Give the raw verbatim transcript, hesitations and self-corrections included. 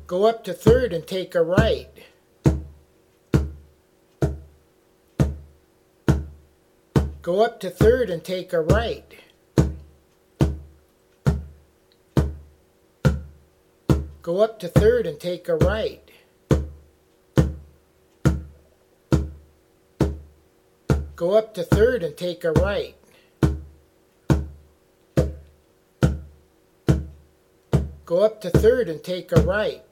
Go up to third and take a right. Go up to third and take a right. Go up to third and take a right. Go up to third and take a right. Go up to third and take a right.